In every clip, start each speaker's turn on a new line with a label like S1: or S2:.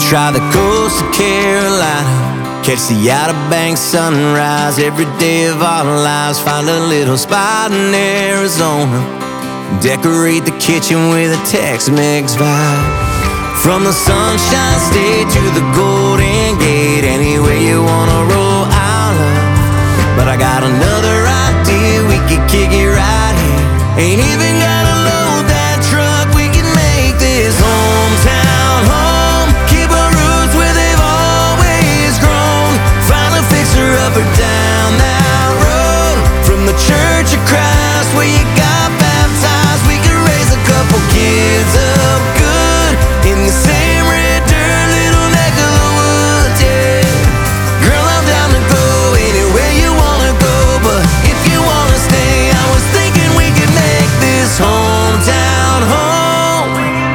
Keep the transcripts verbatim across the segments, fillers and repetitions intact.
S1: try the coast of Carolina, catch the Outer Banks sunrise every day of our lives. Find a little spot in Arizona, decorate the kitchen with a Tex-Mex vibe. From the Sunshine State to the Golden Gate, anywhere you wanna roll, I'll love. But I got another idea, we could kick it right here. Ain't even gotta load that truck, we can make this hometown home. Keep our roots where they've always grown. Find a fixer-upper down that road. From the Church of Christ where you got baptized, we could raise a couple kids up good in the same red dirt, little neck of the woods, yeah. Girl, I'm down to go anywhere you wanna go, but if you wanna stay, I was thinking we could make this hometown home.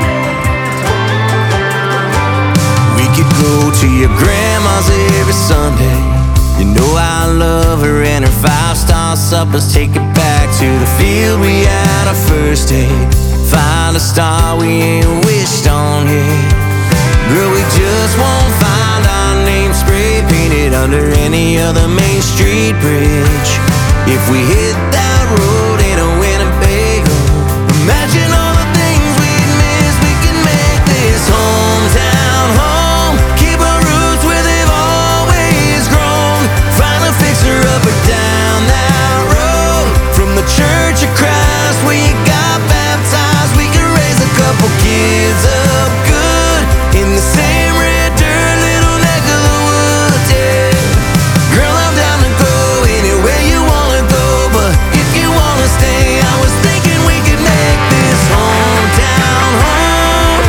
S1: We could go to your grandma's every Sunday. You know I love her and her five-star suppers. Take it back to the field we had our first date. Find a star we ain't wished on yet. Girl, we just won't find our name spray painted under any other Main Street bridge. If we hit that road in a Winnebago, imagine all the things we'd miss. We can make this hometown home. Keep our roots where they've always grown. Find a fixer-upper down that road. From the Church of Christ where you got baptized, we can raise a couple kids up good in the same red dirt, little neck of the woods, yeah. Girl, I'm down to go anywhere you wanna go, but if you wanna stay, I was thinking we could make this hometown home.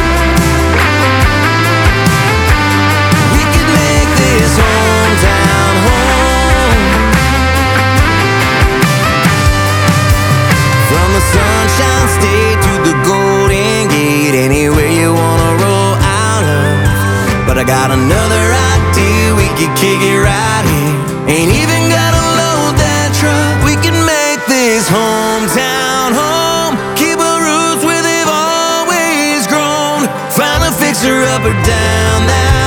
S1: We could make this hometown home. From the Sunshine State to the Golden Gate, anywhere you wanna roll, I'll love. But I got another idea, we could kick it right here. Ain't even gotta load that truck, we can make this hometown home. Keep our roots where they've always grown. Find a fixer-upper down that